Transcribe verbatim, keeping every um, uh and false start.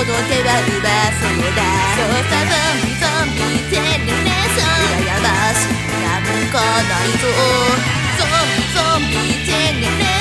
の手はうまそうだ。そうさゾンビゾンビジェネレーション羨ましいなんかないぞ。ゾンビゾンビジェネレーション